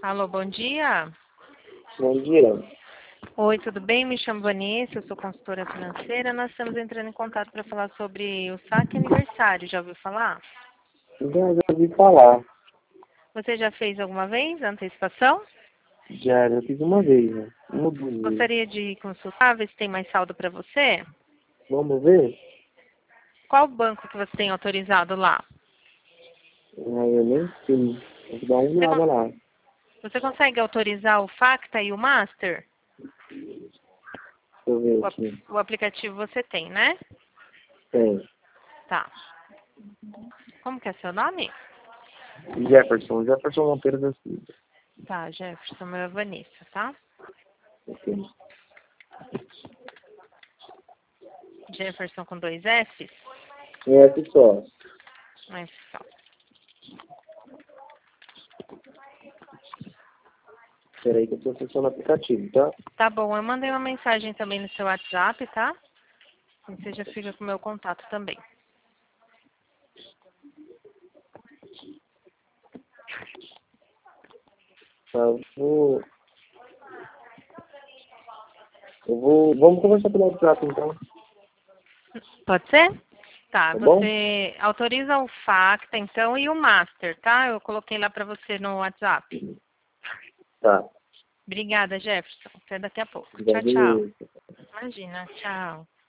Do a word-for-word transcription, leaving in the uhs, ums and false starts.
Alô, bom dia. Bom dia. Oi, tudo bem? Me chamo Vanessa, eu sou consultora financeira. Nós estamos entrando em contato para falar sobre o saque aniversário. Já ouviu falar? Já, já ouvi falar. Você já fez alguma vez a antecipação? Já, já fiz uma vez, né? Uma ou duas vezes. Gostaria de consultar, ver se tem mais saldo para você? Vamos ver? Qual banco que você tem autorizado lá? Ah, eu nem sei. Tem que dar uma Você, olhada con- lá. você consegue autorizar o Facta e o Master? Deixa eu ver O, ap- aqui. o aplicativo você tem, né? Tem. Tá. Como que é seu nome? Jefferson. Jefferson Monteiro da Silva. Tá, Jefferson, meu é Vanessa, tá? Ok. Jefferson com dois Fs? Um F só. Mas só. Espera aí que eu tô acessando o aplicativo, tá? Tá bom, eu mandei uma mensagem também no seu WhatsApp, tá? E você já fica com o meu contato também. Tá, eu vou... Eu vou... Vamos conversar pelo WhatsApp, então. Pode ser? Tá, Tá bom? você autoriza o Facta, então, e o Master, tá? Eu coloquei lá pra você no WhatsApp. Tá. Obrigada, Jefferson. Até daqui a pouco. Tchau, tchau. Obrigado. Imagina, tchau.